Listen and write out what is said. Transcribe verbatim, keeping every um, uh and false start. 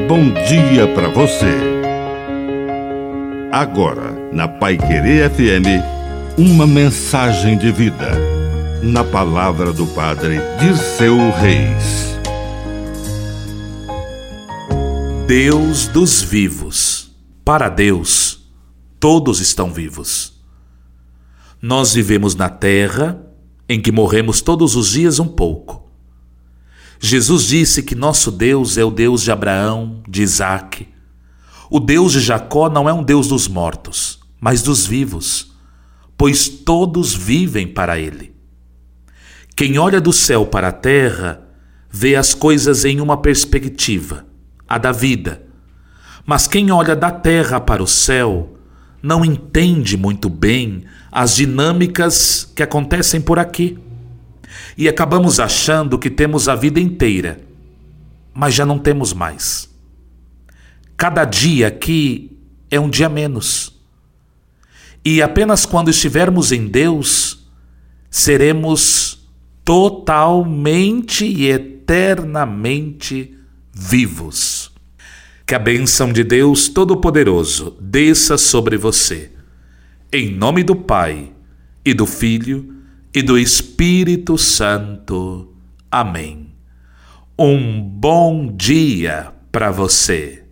bom dia para você. Agora, na Paiquerê F M, uma mensagem de vida. Na palavra do Padre Dirceu Reis. Deus dos vivos. Para Deus, todos estão vivos. Nós vivemos na terra, em que morremos todos os dias um pouco. Jesus disse que nosso Deus é o Deus de Abraão, de Isaque. O Deus de Jacó não é um Deus dos mortos, mas dos vivos, pois todos vivem para Ele. Quem olha do céu para a terra, vê as coisas em uma perspectiva, a da vida. Mas quem olha da terra para o céu, não entende muito bem as dinâmicas que acontecem por aqui. E acabamos achando que temos a vida inteira, mas já não temos mais. Cada dia aqui é um dia menos. E apenas quando estivermos em Deus, seremos totalmente e eternamente vivos. Que a bênção de Deus Todo-Poderoso desça sobre você. Em nome do Pai, e do Filho, e do Espírito Santo. Amém. Um bom dia para você.